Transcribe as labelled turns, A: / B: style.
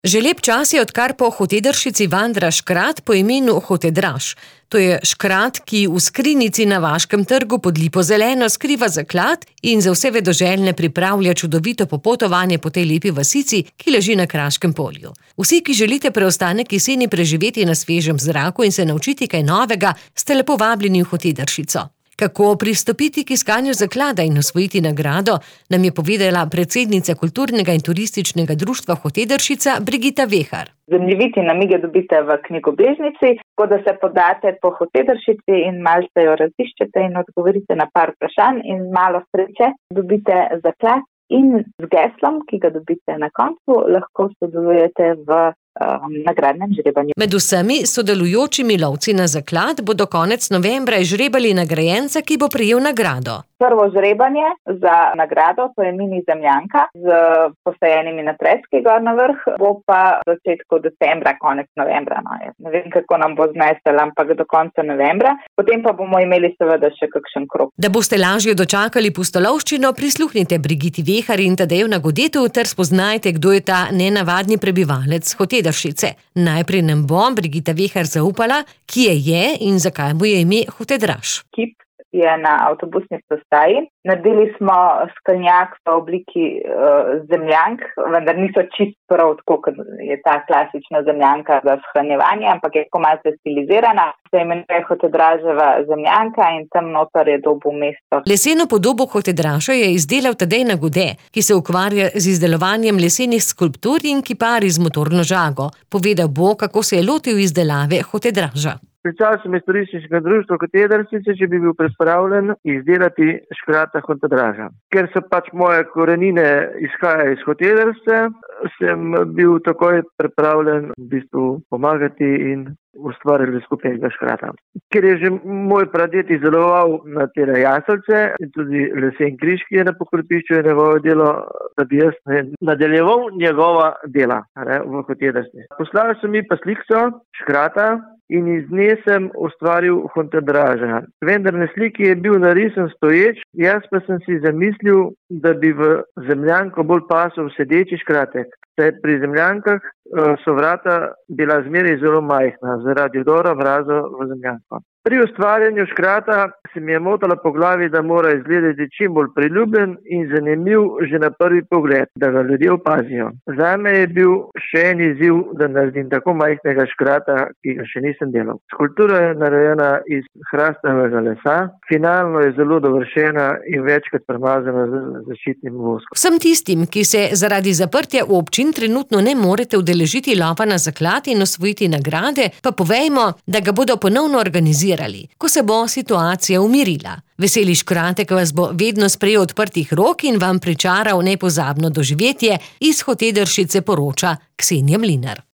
A: Že lep čas je, odkar po Hotedršici vandra škrat po imenu Hotedraž. To je škrat, ki v skrinjici na Vaškem trgu pod Lipo zeleno skriva zaklad in za vse vedoželjne pripravlja čudovito popotovanje po tej lepi vasici, ki leži na Kraškem polju. Vsi, ki želite preostanek jeseni preživeti na svežem zraku in se naučiti kaj novega, ste lepo vabljeni v Hotedršico. Kako pristopiti k iskanju zaklada in osvojiti nagrado, nam je povedala predsednica Kulturnega in turističnega društva Hotedršica Brigita Vehar.
B: Zemljevid in namige dobite v knjigobližnici, tako da se podate po Hotedršici in malce jo raziščete in odgovorite na par vprašanj in malo sreče dobite zaklad in z geslom, ki ga dobite na koncu, lahko sodelujete v nagradnem žrebanju.
A: Med vsemi sodelujočimi lovci na zaklad bodo konec novembra izžrebali nagrajenca, ki bo prejel nagrado.
B: Prvo žrebanje za nagrado, to je mini zemljanka z posajenimi natreski gor na vrh, bo pa v začetku decembra, konec novembra. Ne vem, kako nam bo znesel, ampak do konca novembra. Potem pa bomo imeli seveda še kakšen krog.
A: Da boste lažje dočakali pustolovščino, prisluhnite Brigiti Vehar in Tadeju Nagodetu ter spoznajte, kdo je ta nenavadni prebivalec Hotedršice. Najprej nam bo Brigita Vehar zaupala, kje je in zakaj mu je ime Hotedraž.
B: Kip je na avtobusni postaji. Naredili smo skalnjak v obliki zemljank, vendar niso čisto prav tako, kot je ta klasična zemljanka za shranjevanje, ampak je malce stilizirana. Se imenuje Hotedraževa zemljanka in tam noter je dobil mesto.
A: Leseno podobo Hotedraža je izdelal Tadej Nagode, ki se ukvarja z izdelovanjem lesenih skulptur in kipar z motorno žago. Povedal bo, kako se je lotil izdelave Hotedraža.
C: Pričal sem iz turističnega društva Hotedršice, če bi bil pripravljen izdelati škrata Hotedraža. Ker so moje korenine izhajajo iz Hotedršice, sem bil takoj pripravljen v bistvu pomagati in ustvarili skupnega škrata. Ker je že moj praded izdeloval na te jaselce in tudi lesen križ, ki je na pokropišču, je njegovo delo, da bi jaz nadaljeval njegova dela v Hotedršici. Poslali so mi pa sliko škrata in iz nje sem ustvaril Hotedraža. Vendar na sliki je bil narisan stoječ, jaz pa sem si zamislil, da bi v zemljanko bolj pasal sedeči škratek. Saj pri zemljankah so vrata bila zmeraj zelo majhna, zaradi vdora vrazov v zemljanko. Pri ustvarjanju škrata se mi je motala po glavi, da mora izgledati čim bolj priljubljen in zanimiv že na prvi pogled, da ga ljudje opazijo. Zame je bil še en izziv, da naredim tako majhnega škrata, ki ga še nisem delal. Skulptura je narejena iz hrastovega lesa, finalno je zelo dovršena in večkrat premazana z zaščitnim voskom.
A: Vsem tistim, ki se zaradi zaprtja občin trenutno ne morete udeležiti lova na zaklad in osvojiti nagrade, pa povejmo, da ga bodo ponovno organizirali, ko se bo situacija umirila. Veseli škratek vas bo vedno sprejel odprtih rok in vam pričaral nepozabno doživetje, iz Hotedršice poroča Ksenija Mlinar.